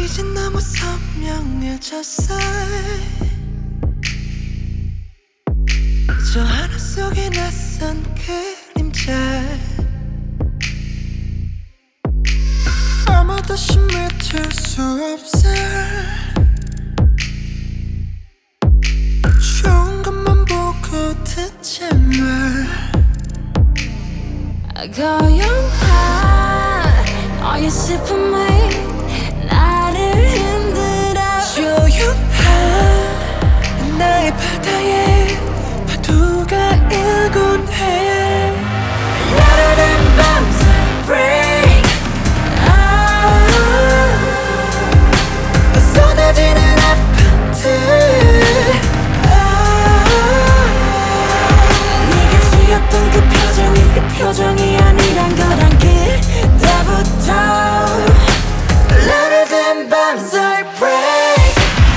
이젠 너무 선명해졌어. 저 하늘 속에 낯선 그림자. 아무도 심해질 수 없어. 좋은 것만 보고 듣지 마. 고요한 너의 슬픔이 나를 흔들어. 조용한 나의 바다에 파도가 일곤 해. 나르는 밤새 break. 쏟아지는 아픔들. 네가 지었던 그 표정이 그 표정이 아니란 걸 알게 때부터. 나르는 밤새 break.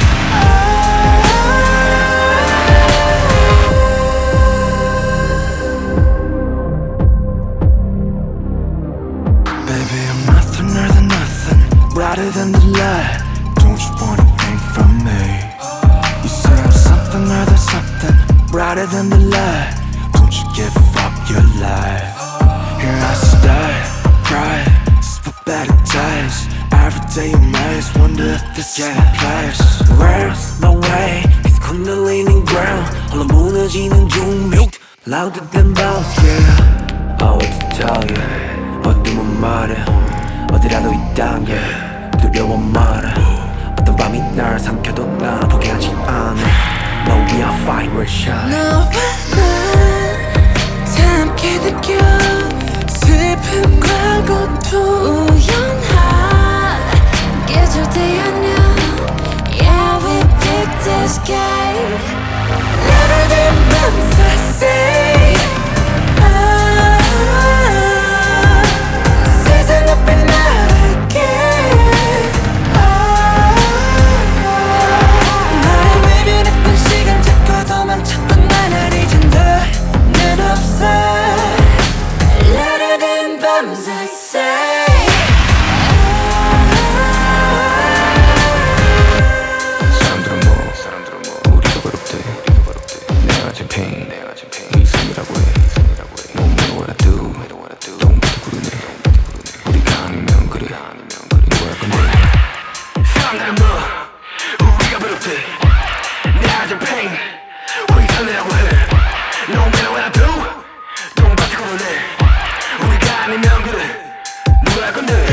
Baby, I'm nothing more than nothing, brighter than the light. Don't you want a thing from me? You say I'm something more than something, brighter than the light. Don't you give up your life? Here I stay, cry, for better days. Every day amazed, wonder if this is my place. Where's my way? It's 콘들리는 ground, 홀로 무너지는 종묘. Louder than bells, yeah. Oh, what to tell you? 어둠은 말해 어디라도 있단 게 두려워 말해. 어떤 밤이 날 삼켜도 난 포기하지 않아. No, we are fine, we're shine. 너와 난 다 함께 느껴 슬픔과 고통. 우연한 계절대 아냐. Yeah, we picked this game. Never been once I say. 세상 앞에 나갈게. 나의 외면했던 시간 잡고 도망쳤던 나날 이젠 더는 없어. 나르는 밤새 say. 사람들은 뭐 우리가 괴롭대. 내가 가진 pain 있음이라고 해. No matter what I do, don't 부르네. 우리가 아니면 그래 뭐야 근데. 사람들은 뭐 우리가 괴롭대. 내가 가진 pain 있음이라고 해. No matter what I do, don't 부르네. 우리가 아니면 그래 뭐야 근데.